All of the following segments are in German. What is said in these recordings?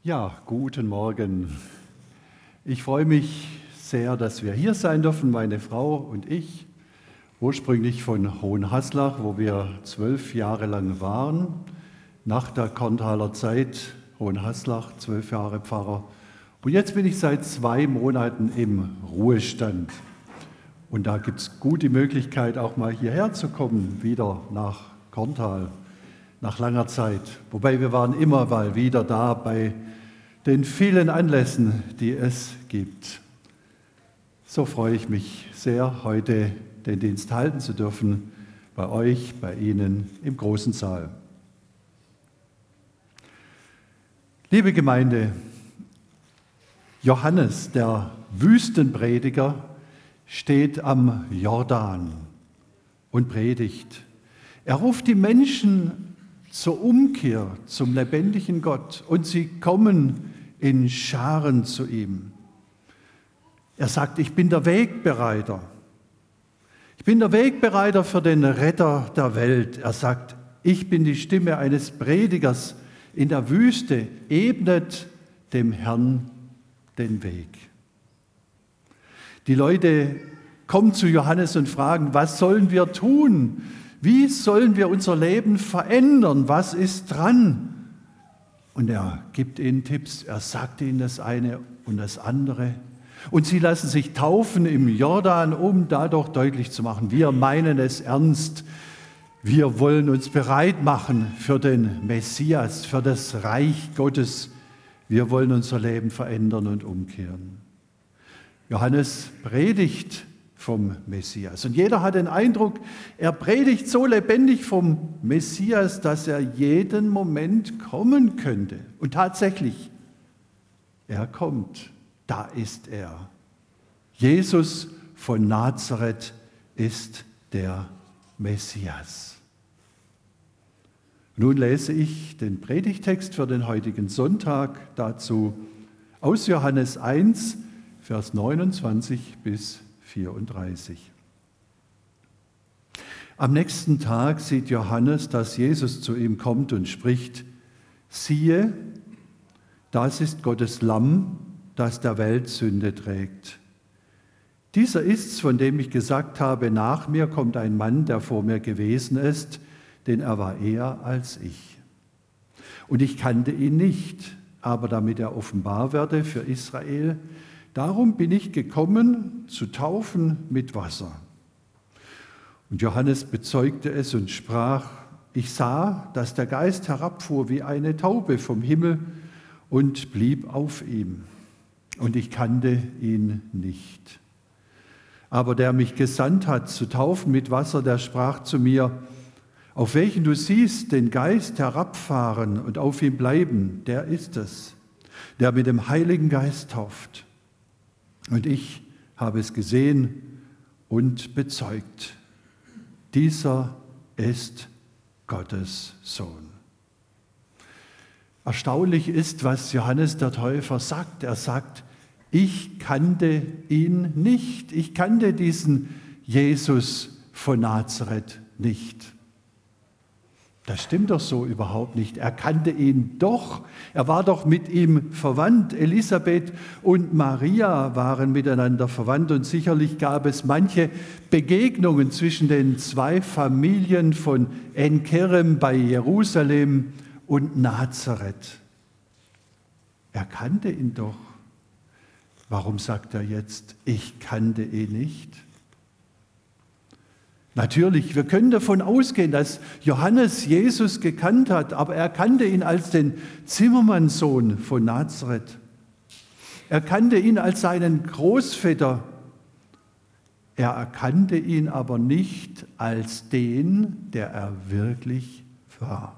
Ja, guten Morgen. Ich freue mich sehr, dass wir hier sein dürfen, meine Frau und ich. Ursprünglich von Hohenhaslach, wo wir 12 Jahre lang waren. Nach der Korntaler Zeit Hohenhaslach, 12 Jahre Pfarrer. Und jetzt bin ich seit 2 Monaten im Ruhestand. Und da gibt es gut die Möglichkeit, auch mal hierher zu kommen, wieder nach Korntal, nach langer Zeit. Wobei wir waren immer mal wieder da bei den vielen Anlässen, die es gibt. So freue ich mich sehr, heute den Dienst halten zu dürfen, bei euch, bei Ihnen im großen Saal. Liebe Gemeinde, Johannes, der Wüstenprediger, steht am Jordan und predigt. Er ruft die Menschen zur Umkehr zum lebendigen Gott und sie kommen in Scharen zu ihm. Er sagt, ich bin der Wegbereiter. Ich bin der Wegbereiter für den Retter der Welt. Er sagt, ich bin die Stimme eines Predigers in der Wüste, ebnet dem Herrn den Weg. Die Leute kommen zu Johannes und fragen, was sollen wir tun? Wie sollen wir unser Leben verändern? Was ist dran? Und er gibt ihnen Tipps. Er sagt ihnen das eine und das andere. Und sie lassen sich taufen im Jordan, um dadurch deutlich zu machen, wir meinen es ernst. Wir wollen uns bereit machen für den Messias, für das Reich Gottes. Wir wollen unser Leben verändern und umkehren. Johannes predigt vom Messias. Und jeder hat den Eindruck, er predigt so lebendig vom Messias, dass er jeden Moment kommen könnte. Und tatsächlich, er kommt. Da ist er. Jesus von Nazareth ist der Messias. Nun lese ich den Predigtext für den heutigen Sonntag dazu aus Johannes 1, Vers 29 bis 34. Am nächsten Tag sieht Johannes, dass Jesus zu ihm kommt und spricht, siehe, das ist Gottes Lamm, das der Welt Sünde trägt. Dieser ist's, von dem ich gesagt habe, nach mir kommt ein Mann, der vor mir gewesen ist, denn er war eher als ich. Und ich kannte ihn nicht, aber damit er offenbar werde für Israel, darum bin ich gekommen, zu taufen mit Wasser. Und Johannes bezeugte es und sprach, ich sah, dass der Geist herabfuhr wie eine Taube vom Himmel und blieb auf ihm. Und ich kannte ihn nicht. Aber der mich gesandt hat, zu taufen mit Wasser, der sprach zu mir, auf welchen du siehst den Geist herabfahren und auf ihm bleiben, der ist es, der mit dem Heiligen Geist tauft. Und ich habe es gesehen und bezeugt. Dieser ist Gottes Sohn. Erstaunlich ist, was Johannes der Täufer sagt. Er sagt, ich kannte ihn nicht. Ich kannte diesen Jesus von Nazareth nicht. Das stimmt doch so überhaupt nicht. Er kannte ihn doch. Er war doch mit ihm verwandt. Elisabeth und Maria waren miteinander verwandt und sicherlich gab es manche Begegnungen zwischen den 2 Familien von En-Kerem bei Jerusalem und Nazareth. Er kannte ihn doch. Warum sagt er jetzt, ich kannte ihn nicht? Natürlich, wir können davon ausgehen, dass Johannes Jesus gekannt hat, aber er kannte ihn als den Zimmermannssohn von Nazareth. Er kannte ihn als seinen Großvetter. Er erkannte ihn aber nicht als den, der er wirklich war.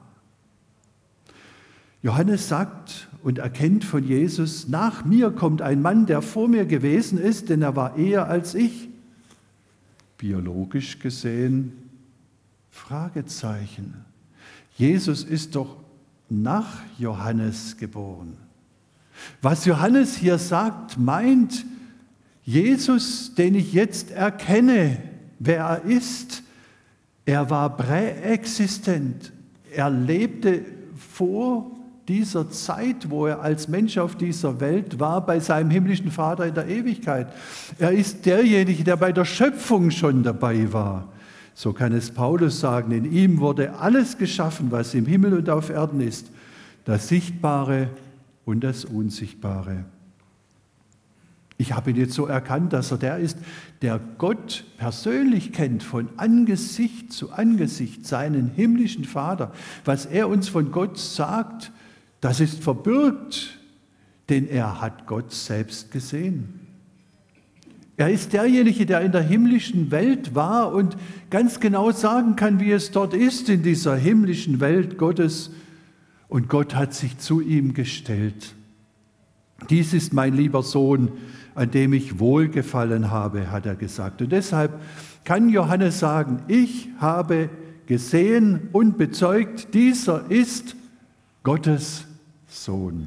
Johannes sagt und erkennt von Jesus, nach mir kommt ein Mann, der vor mir gewesen ist, denn er war eher als ich. Biologisch gesehen, Fragezeichen. Jesus ist doch nach Johannes geboren. Was Johannes hier sagt, meint, Jesus, den ich jetzt erkenne, wer er ist, er war präexistent. Er lebte vor dieser Zeit, wo er als Mensch auf dieser Welt war, bei seinem himmlischen Vater in der Ewigkeit. Er ist derjenige, der bei der Schöpfung schon dabei war. So kann es Paulus sagen, in ihm wurde alles geschaffen, was im Himmel und auf Erden ist, das Sichtbare und das Unsichtbare. Ich habe ihn jetzt so erkannt, dass er der ist, der Gott persönlich kennt, von Angesicht zu Angesicht, seinen himmlischen Vater. Was er uns von Gott sagt, das ist verbürgt, denn er hat Gott selbst gesehen. Er ist derjenige, der in der himmlischen Welt war und ganz genau sagen kann, wie es dort ist in dieser himmlischen Welt Gottes. Und Gott hat sich zu ihm gestellt. Dies ist mein lieber Sohn, an dem ich Wohlgefallen habe, hat er gesagt. Und deshalb kann Johannes sagen, ich habe gesehen und bezeugt, dieser ist Gottes Sohn.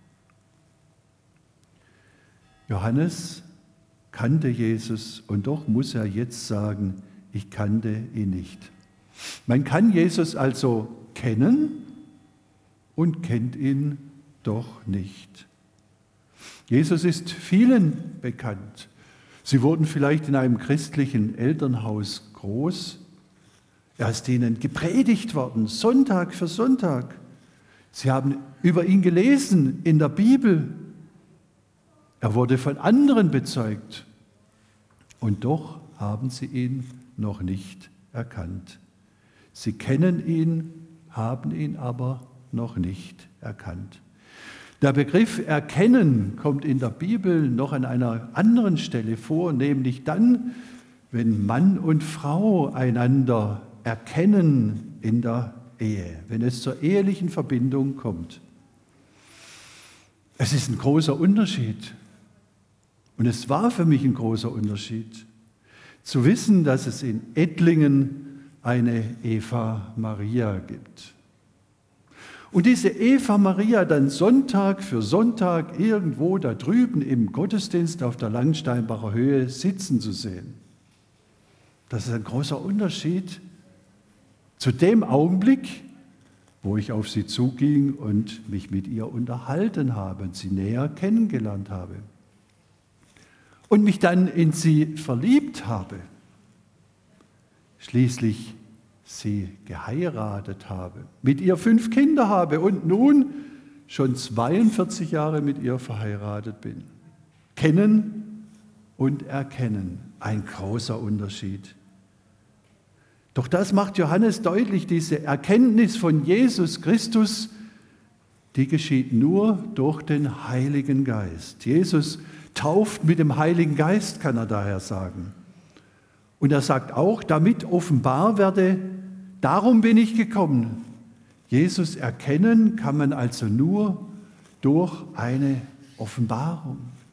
Johannes kannte Jesus und doch muss er jetzt sagen, ich kannte ihn nicht. Man kann Jesus also kennen und kennt ihn doch nicht. Jesus ist vielen bekannt. Sie wurden vielleicht in einem christlichen Elternhaus groß. Er ist ihnen gepredigt worden, Sonntag für Sonntag. Sie haben über ihn gelesen in der Bibel. Er wurde von anderen bezeugt. Und doch haben sie ihn noch nicht erkannt. Sie kennen ihn, haben ihn aber noch nicht erkannt. Der Begriff erkennen kommt in der Bibel noch an einer anderen Stelle vor, nämlich dann, wenn Mann und Frau einander erkennen in der Ehe, wenn es zur ehelichen Verbindung kommt. Es ist ein großer Unterschied. Und es war für mich ein großer Unterschied, zu wissen, dass es in Ettlingen eine Eva Maria gibt. Und diese Eva Maria dann Sonntag für Sonntag irgendwo da drüben im Gottesdienst auf der Langsteinbacher Höhe sitzen zu sehen. Das ist ein großer Unterschied zu dem Augenblick, wo ich auf sie zuging und mich mit ihr unterhalten habe und sie näher kennengelernt habe. Und mich dann in sie verliebt habe. Schließlich sie geheiratet habe, mit ihr 5 Kinder habe und nun schon 42 Jahre mit ihr verheiratet bin. Kennen und erkennen, ein großer Unterschied. Doch das macht Johannes deutlich, diese Erkenntnis von Jesus Christus, die geschieht nur durch den Heiligen Geist. Jesus tauft mit dem Heiligen Geist, kann er daher sagen. Und er sagt auch, damit offenbar werde, darum bin ich gekommen. Jesus erkennen kann man also nur durch eine Offenbarung.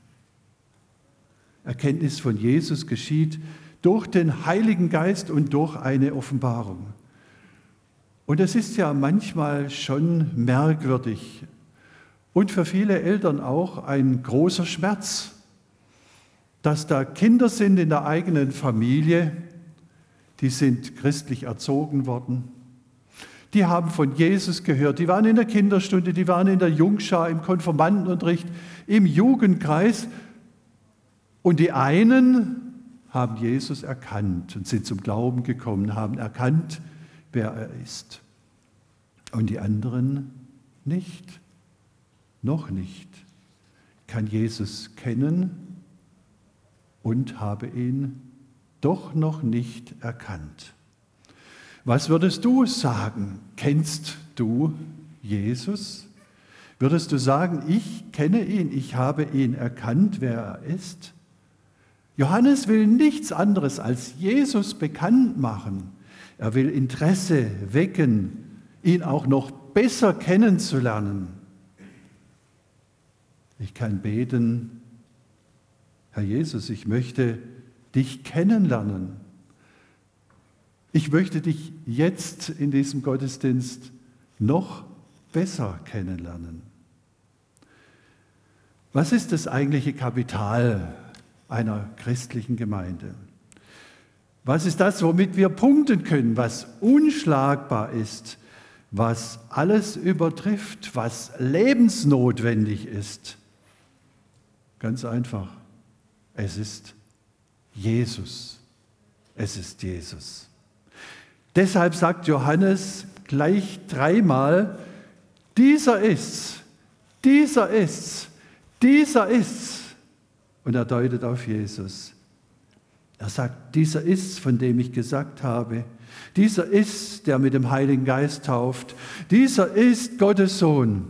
Erkenntnis von Jesus geschieht durch den Heiligen Geist und durch eine Offenbarung. Und es ist ja manchmal schon merkwürdig und für viele Eltern auch ein großer Schmerz, dass da Kinder sind in der eigenen Familie, die sind christlich erzogen worden, die haben von Jesus gehört, die waren in der Kinderstunde, die waren in der Jungschar, im Konfirmandenunterricht, im Jugendkreis und die einen haben Jesus erkannt und sind zum Glauben gekommen, haben erkannt, wer er ist. Und die anderen nicht, noch nicht. Ich kann Jesus kennen und habe ihn doch noch nicht erkannt. Was würdest du sagen? Kennst du Jesus? Würdest du sagen, ich kenne ihn, ich habe ihn erkannt, wer er ist? Johannes will nichts anderes als Jesus bekannt machen. Er will Interesse wecken, ihn auch noch besser kennenzulernen. Ich kann beten, Herr Jesus, ich möchte dich kennenlernen. Ich möchte dich jetzt in diesem Gottesdienst noch besser kennenlernen. Was ist das eigentliche Kapital einer christlichen Gemeinde? Was ist das, womit wir punkten können, was unschlagbar ist, was alles übertrifft, was lebensnotwendig ist. Ganz einfach, es ist Jesus. Es ist Jesus. Deshalb sagt Johannes gleich dreimal, dieser ist's, dieser ist's, dieser ist's. Und er deutet auf Jesus. Er sagt, dieser ist's, von dem ich gesagt habe. Dieser ist, der mit dem Heiligen Geist tauft. Dieser ist Gottes Sohn.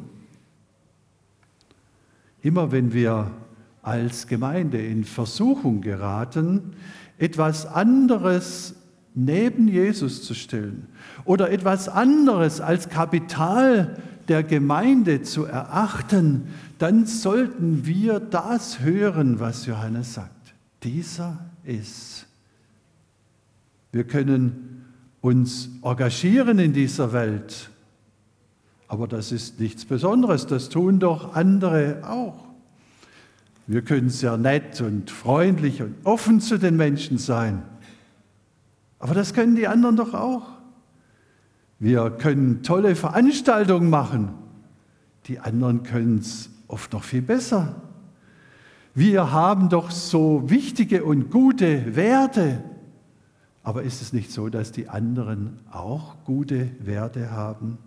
Immer wenn wir als Gemeinde in Versuchung geraten, etwas anderes neben Jesus zu stellen oder etwas anderes als Kapital der Gemeinde zu erachten, dann sollten wir das hören, was Johannes sagt. Dieser ist. Wir können uns engagieren in dieser Welt, aber das ist nichts Besonderes, das tun doch andere auch. Wir können sehr nett und freundlich und offen zu den Menschen sein, aber das können die anderen doch auch. Wir können tolle Veranstaltungen machen, die anderen können es oft noch viel besser. Wir haben doch so wichtige und gute Werte, aber ist es nicht so, dass die anderen auch gute Werte haben?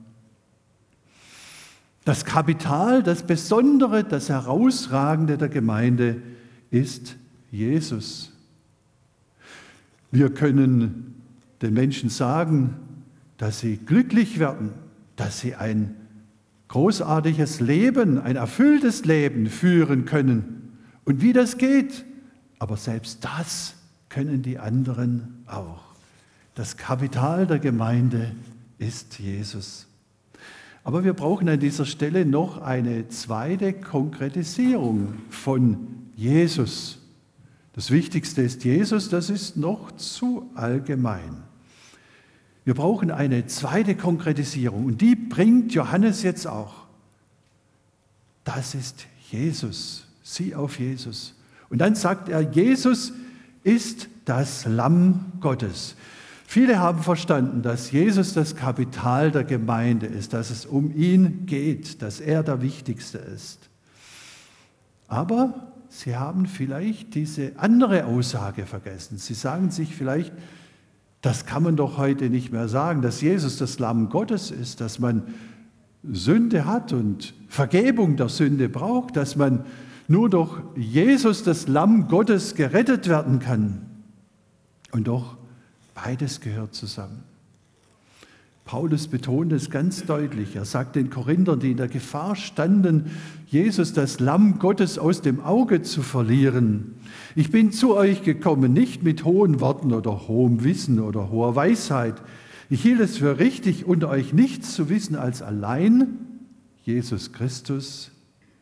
Das Kapital, das Besondere, das Herausragende der Gemeinde ist Jesus. Wir können den Menschen sagen, dass sie glücklich werden, dass sie ein großartiges Leben, ein erfülltes Leben führen können. Und wie das geht, aber selbst das können die anderen auch. Das Kapital der Gemeinde ist Jesus. Aber wir brauchen an dieser Stelle noch eine zweite Konkretisierung von Jesus. Das Wichtigste ist Jesus, das ist noch zu allgemein. Wir brauchen eine zweite Konkretisierung und die bringt Johannes jetzt auch. Das ist Jesus. Sieh auf Jesus. Und dann sagt er, Jesus ist das Lamm Gottes. Viele haben verstanden, dass Jesus das Kapital der Gemeinde ist, dass es um ihn geht, dass er der Wichtigste ist. Aber sie haben vielleicht diese andere Aussage vergessen. Sie sagen sich vielleicht, das kann man doch heute nicht mehr sagen, dass Jesus das Lamm Gottes ist, dass man Sünde hat und Vergebung der Sünde braucht, dass man nur durch Jesus, das Lamm Gottes, gerettet werden kann. Und doch, beides gehört zusammen. Paulus betont es ganz deutlich. Er sagt den Korinthern, die in der Gefahr standen, Jesus, das Lamm Gottes, aus dem Auge zu verlieren: Ich bin zu euch gekommen, nicht mit hohen Worten oder hohem Wissen oder hoher Weisheit. Ich hielt es für richtig, unter euch nichts zu wissen als allein Jesus Christus,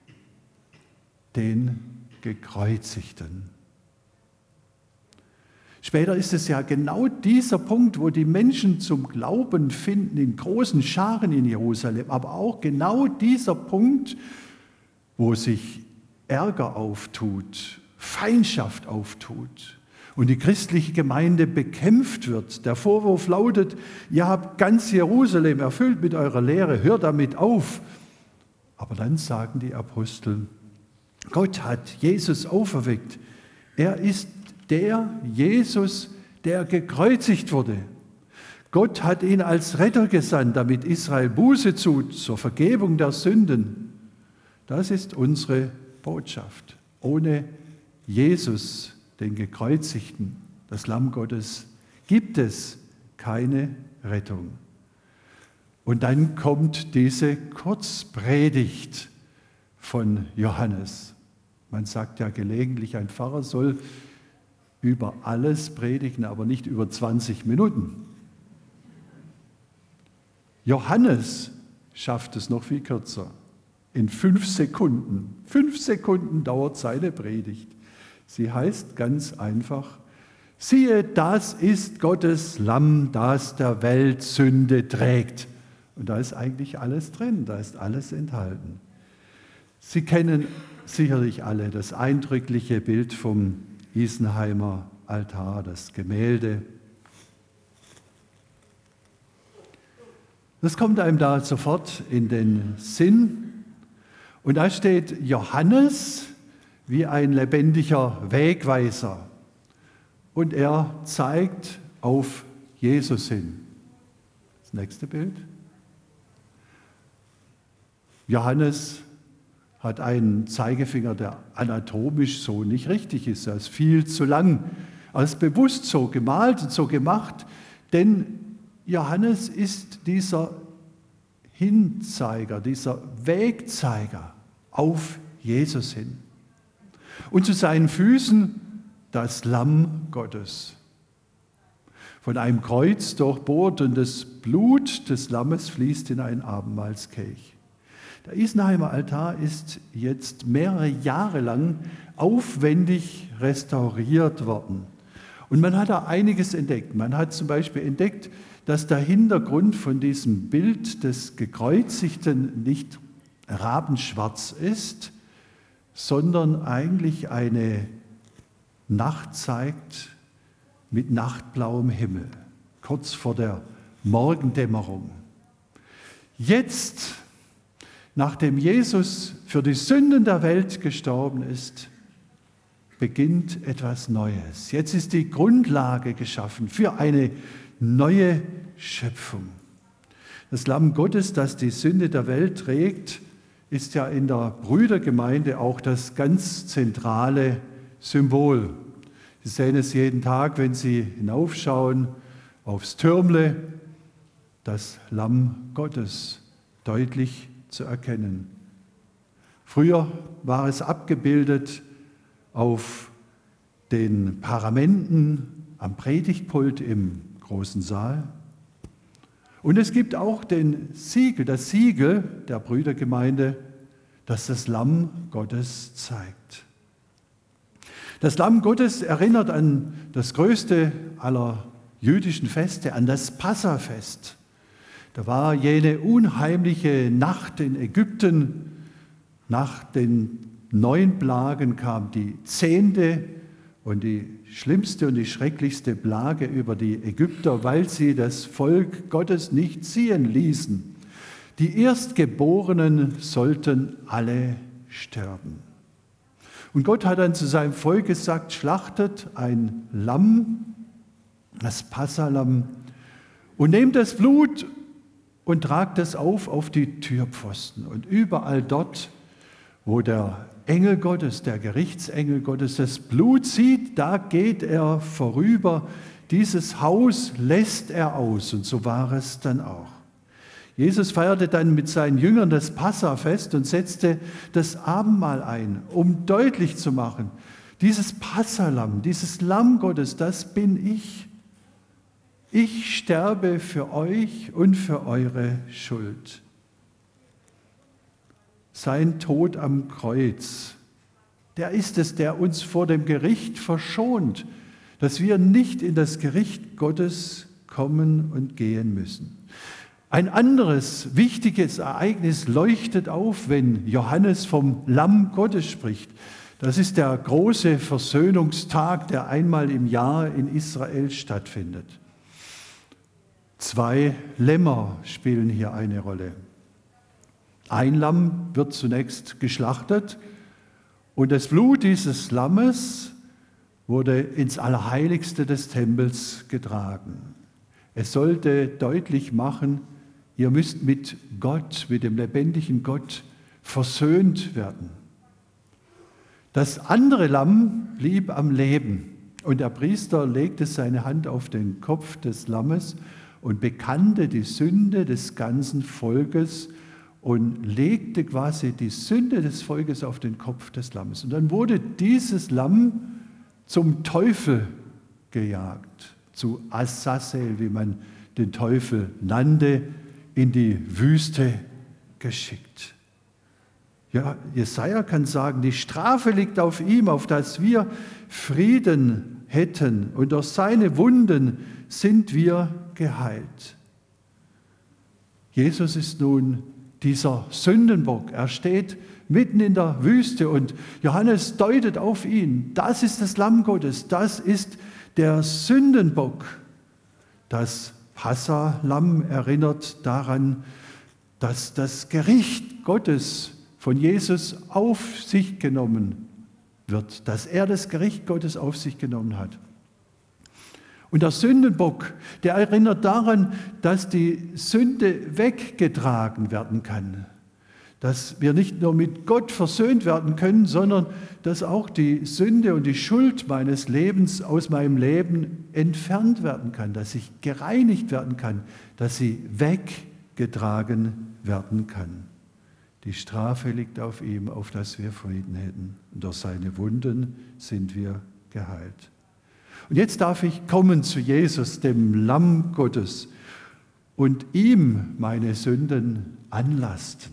den Gekreuzigten. Später ist es ja genau dieser Punkt, wo die Menschen zum Glauben finden, in großen Scharen in Jerusalem, aber auch genau dieser Punkt, wo sich Ärger auftut, Feindschaft auftut und die christliche Gemeinde bekämpft wird. Der Vorwurf lautet, ihr habt ganz Jerusalem erfüllt mit eurer Lehre, hört damit auf. Aber dann sagen die Apostel, Gott hat Jesus auferweckt. Er ist der Jesus, der gekreuzigt wurde. Gott hat ihn als Retter gesandt, damit Israel Buße tut zur Vergebung der Sünden. Das ist unsere Botschaft. Ohne Jesus, den Gekreuzigten, das Lamm Gottes, gibt es keine Rettung. Und dann kommt diese Kurzpredigt von Johannes. Man sagt ja gelegentlich, ein Pfarrer soll über alles predigen, aber nicht über 20 Minuten. Johannes schafft es noch viel kürzer. In 5 Sekunden. 5 Sekunden dauert seine Predigt. Sie heißt ganz einfach, siehe, das ist Gottes Lamm, das der Welt Sünde trägt. Und da ist eigentlich alles drin, da ist alles enthalten. Sie kennen sicherlich alle das eindrückliche Bild vom Isenheimer Altar, das Gemälde. Das kommt einem da sofort in den Sinn. Und da steht Johannes wie ein lebendiger Wegweiser. Und er zeigt auf Jesus hin. Das nächste Bild. Johannes hat einen Zeigefinger, der anatomisch so nicht richtig ist. Er ist viel zu lang. Er ist bewusst so gemalt und so gemacht, denn Johannes ist dieser Hinzeiger, dieser Wegzeiger auf Jesus hin. Und zu seinen Füßen das Lamm Gottes. Von einem Kreuz durchbohrt und das Blut des Lammes fließt in einen Abendmahlskelch. Der Isenheimer Altar ist jetzt mehrere Jahre lang aufwendig restauriert worden. Und man hat da einiges entdeckt. Man hat zum Beispiel entdeckt, dass der Hintergrund von diesem Bild des Gekreuzigten nicht rabenschwarz ist, sondern eigentlich eine Nacht zeigt mit nachtblauem Himmel, kurz vor der Morgendämmerung. Jetzt, nachdem Jesus für die Sünden der Welt gestorben ist, beginnt etwas Neues. Jetzt ist die Grundlage geschaffen für eine neue Schöpfung. Das Lamm Gottes, das die Sünde der Welt trägt, ist ja in der Brüdergemeinde auch das ganz zentrale Symbol. Sie sehen es jeden Tag, wenn Sie hinaufschauen aufs Türmle, das Lamm Gottes deutlich zu erkennen. Früher war es abgebildet auf den Paramenten am Predigtpult im großen Saal. Und es gibt auch das Siegel der Brüdergemeinde, das das Lamm Gottes zeigt. Das Lamm Gottes erinnert an das größte aller jüdischen Feste, an das Passafest. Da war jene unheimliche Nacht in Ägypten. Nach den 9 Plagen kam die 10. und die schlimmste und die schrecklichste Plage über die Ägypter, weil sie das Volk Gottes nicht ziehen ließen. Die Erstgeborenen sollten alle sterben. Und Gott hat dann zu seinem Volk gesagt, schlachtet ein Lamm, das Passalamm, und nehmt das Blut und tragt es auf die Türpfosten. Und überall dort, wo der Engel Gottes, der Gerichtsengel Gottes, das Blut sieht, da geht er vorüber. Dieses Haus lässt er aus. Und so war es dann auch. Jesus feierte dann mit seinen Jüngern das Passafest und setzte das Abendmahl ein, um deutlich zu machen, dieses Passalamm, dieses Lamm Gottes, das bin ich. Ich sterbe für euch und für eure Schuld. Sein Tod am Kreuz, der ist es, der uns vor dem Gericht verschont, dass wir nicht in das Gericht Gottes kommen und gehen müssen. Ein anderes wichtiges Ereignis leuchtet auf, wenn Johannes vom Lamm Gottes spricht. Das ist der große Versöhnungstag, der einmal im Jahr in Israel stattfindet. 2 Lämmer spielen hier eine Rolle. Ein Lamm wird zunächst geschlachtet und das Blut dieses Lammes wurde ins Allerheiligste des Tempels getragen. Es sollte deutlich machen, ihr müsst mit Gott, mit dem lebendigen Gott versöhnt werden. Das andere Lamm blieb am Leben und der Priester legte seine Hand auf den Kopf des Lammes und bekannte die Sünde des ganzen Volkes und legte quasi die Sünde des Volkes auf den Kopf des Lammes. Und dann wurde dieses Lamm zum Teufel gejagt, zu Azazel, wie man den Teufel nannte, in die Wüste geschickt. Ja, Jesaja kann sagen, die Strafe liegt auf ihm, auf dass wir Frieden hätten, und durch seine Wunden sind wir geheilt. Jesus ist nun dieser Sündenbock. Er steht mitten in der Wüste und Johannes deutet auf ihn. Das ist das Lamm Gottes, das ist der Sündenbock, das Passa-Lamm erinnert daran, dass das Gericht Gottes von Jesus auf sich genommen wird, dass er das Gericht Gottes auf sich genommen hat. Und der Sündenbock, der erinnert daran, dass die Sünde weggetragen werden kann, dass wir nicht nur mit Gott versöhnt werden können, sondern dass auch die Sünde und die Schuld meines Lebens aus meinem Leben entfernt werden kann, dass ich gereinigt werden kann, dass sie weggetragen werden kann. Die Strafe liegt auf ihm, auf dass wir Frieden hätten. Und durch seine Wunden sind wir geheilt. Und jetzt darf ich kommen zu Jesus, dem Lamm Gottes, und ihm meine Sünden anlasten.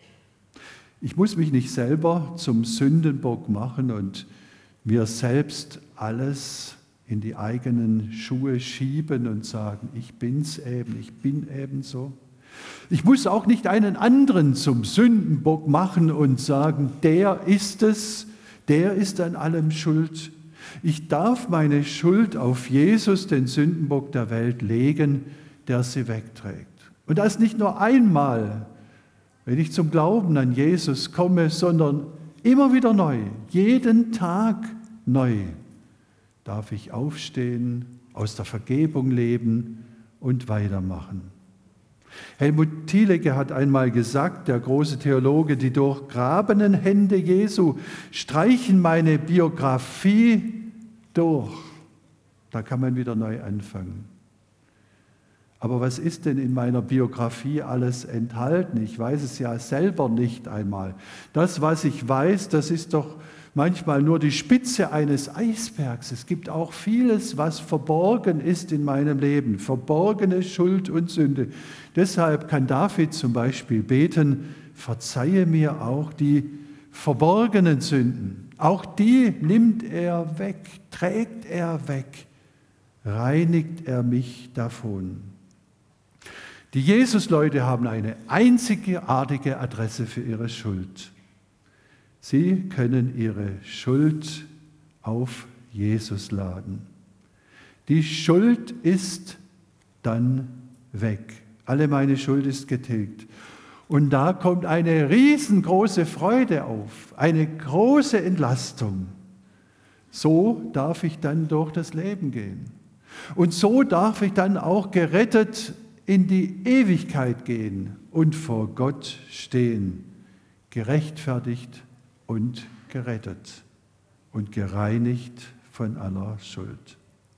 Ich muss mich nicht selber zum Sündenbock machen und mir selbst alles in die eigenen Schuhe schieben und sagen, ich bin's eben, ich bin eben so. Ich muss auch nicht einen anderen zum Sündenbock machen und sagen, der ist es, der ist an allem schuld. Ich darf meine Schuld auf Jesus, den Sündenbock der Welt, legen, der sie wegträgt. Und das nicht nur einmal, wenn ich zum Glauben an Jesus komme, sondern immer wieder neu, jeden Tag neu, darf ich aufstehen, aus der Vergebung leben und weitermachen. Helmut Thielicke hat einmal gesagt, der große Theologe, die durchgrabenen Hände Jesu streichen meine Biografie durch. Da kann man wieder neu anfangen. Aber was ist denn in meiner Biografie alles enthalten? Ich weiß es ja selber nicht einmal. Das, was ich weiß, das ist doch manchmal nur die Spitze eines Eisbergs. Es gibt auch vieles, was verborgen ist in meinem Leben, verborgene Schuld und Sünde. Deshalb kann David zum Beispiel beten, verzeihe mir auch die verborgenen Sünden. Auch die nimmt er weg, trägt er weg, reinigt er mich davon. Die Jesus-Leute haben eine einzigartige Adresse für ihre Schuld. Sie können ihre Schuld auf Jesus laden. Die Schuld ist dann weg. Alle meine Schuld ist getilgt. Und da kommt eine riesengroße Freude auf, eine große Entlastung. So darf ich dann durch das Leben gehen. Und so darf ich dann auch gerettet in die Ewigkeit gehen und vor Gott stehen, gerechtfertigt und gerettet und gereinigt von aller Schuld.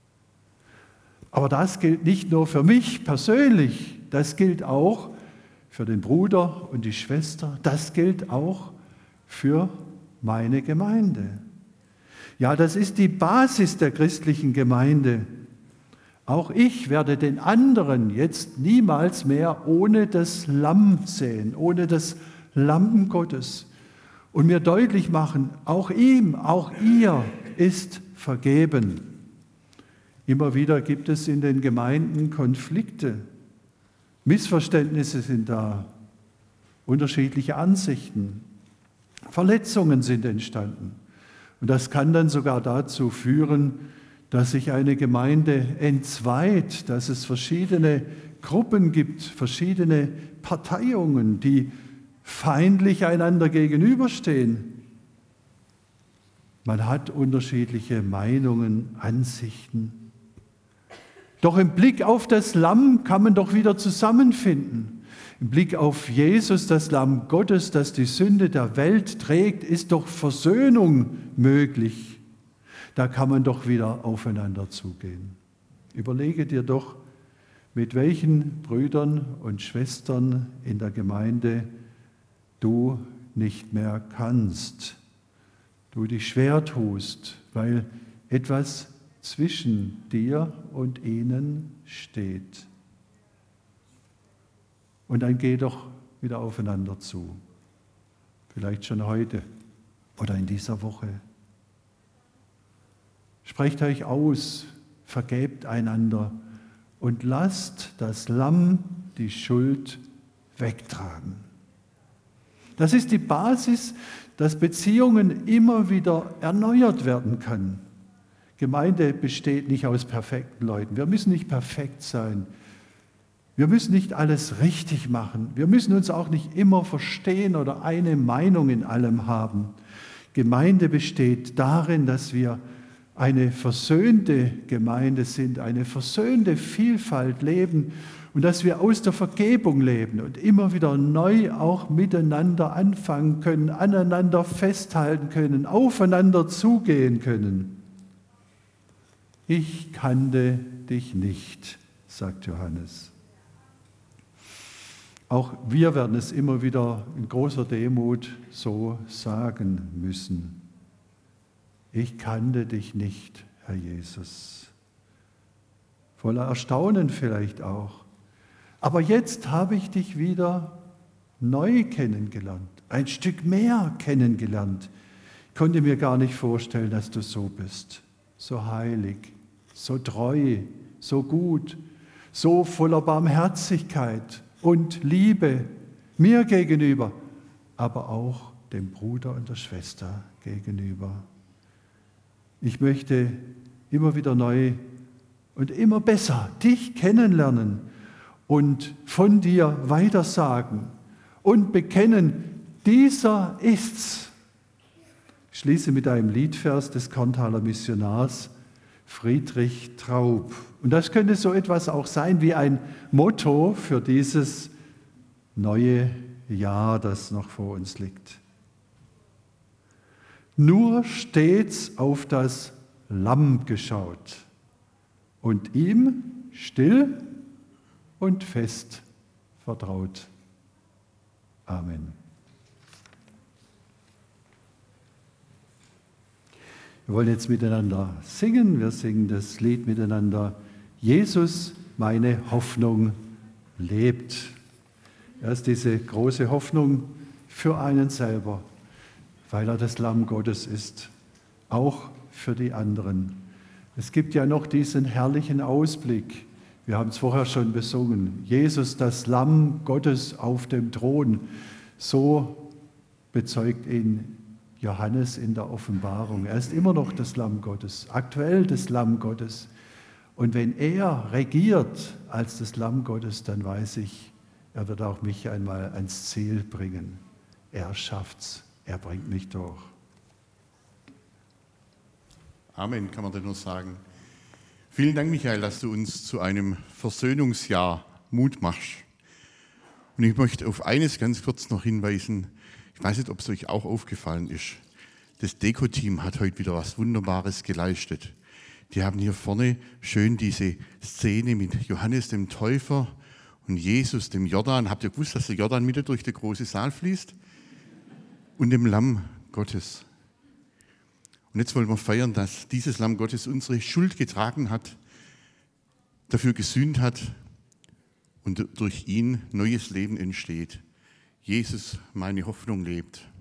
Aber das gilt nicht nur für mich persönlich, das gilt auch für den Bruder und die Schwester, das gilt auch für meine Gemeinde. Ja, das ist die Basis der christlichen Gemeinde. Auch ich werde den anderen jetzt niemals mehr ohne das Lamm sehen, ohne das Lamm Gottes und mir deutlich machen, auch ihm, auch ihr ist vergeben. Immer wieder gibt es in den Gemeinden Konflikte, Missverständnisse sind da, unterschiedliche Ansichten, Verletzungen sind entstanden. Und das kann dann sogar dazu führen, dass sich eine Gemeinde entzweit, dass es verschiedene Gruppen gibt, verschiedene Parteiungen, die feindlich einander gegenüberstehen. Man hat unterschiedliche Meinungen, Ansichten. Doch im Blick auf das Lamm kann man doch wieder zusammenfinden. Im Blick auf Jesus, das Lamm Gottes, das die Sünde der Welt trägt, ist doch Versöhnung möglich. Da kann man doch wieder aufeinander zugehen. Überlege dir doch, mit welchen Brüdern und Schwestern in der Gemeinde du nicht mehr kannst, du dich schwer tust, weil etwas zwischen dir und ihnen steht. Und dann geh doch wieder aufeinander zu. Vielleicht schon heute oder in dieser Woche. Sprecht euch aus, vergebt einander und lasst das Lamm die Schuld wegtragen. Das ist die Basis, dass Beziehungen immer wieder erneuert werden können. Gemeinde besteht nicht aus perfekten Leuten. Wir müssen nicht perfekt sein. Wir müssen nicht alles richtig machen. Wir müssen uns auch nicht immer verstehen oder eine Meinung in allem haben. Gemeinde besteht darin, dass wir eine versöhnte Gemeinde sind, eine versöhnte Vielfalt leben und dass wir aus der Vergebung leben und immer wieder neu auch miteinander anfangen können, aneinander festhalten können, aufeinander zugehen können. Ich kannte dich nicht, sagt Johannes. Auch wir werden es immer wieder in großer Demut so sagen müssen. Ich kannte dich nicht, Herr Jesus. Voller Erstaunen vielleicht auch. Aber jetzt habe ich dich wieder neu kennengelernt, ein Stück mehr kennengelernt. Ich konnte mir gar nicht vorstellen, dass du so bist, so heilig, so treu, so gut, so voller Barmherzigkeit und Liebe mir gegenüber, aber auch dem Bruder und der Schwester gegenüber. Ich möchte immer wieder neu und immer besser dich kennenlernen und von dir weitersagen und bekennen, dieser ist's. Ich schließe mit einem Liedvers des Korntaler Missionars Friedrich Traub. Und das könnte so etwas auch sein wie ein Motto für dieses neue Jahr, das noch vor uns liegt. Nur stets auf das Lamm geschaut und ihm still und fest vertraut. Amen. Wir wollen jetzt miteinander singen. Wir singen das Lied miteinander. Jesus, meine Hoffnung, lebt. Er ist diese große Hoffnung für einen selber, weil er das Lamm Gottes ist, auch für die anderen. Es gibt ja noch diesen herrlichen Ausblick. Wir haben es vorher schon besungen. Jesus, das Lamm Gottes auf dem Thron. So bezeugt ihn Johannes in der Offenbarung. Er ist immer noch das Lamm Gottes, aktuell das Lamm Gottes. Und wenn er regiert als das Lamm Gottes, dann weiß ich, er wird auch mich einmal ans Ziel bringen. Er schafft's, er bringt mich durch. Amen, kann man da nur sagen. Vielen Dank, Michael, dass du uns zu einem Versöhnungsjahr Mut machst. Und ich möchte auf eines ganz kurz noch hinweisen. Ich weiß nicht, ob es euch auch aufgefallen ist. Das Deko-Team hat heute wieder was Wunderbares geleistet. Die haben hier vorne schön diese Szene mit Johannes dem Täufer und Jesus dem Jordan. Habt ihr gewusst, dass der Jordan mitten durch den großen Saal fließt? Und dem Lamm Gottes. Und jetzt wollen wir feiern, dass dieses Lamm Gottes unsere Schuld getragen hat, dafür gesühnt hat und durch ihn neues Leben entsteht. Jesus, meine Hoffnung lebt.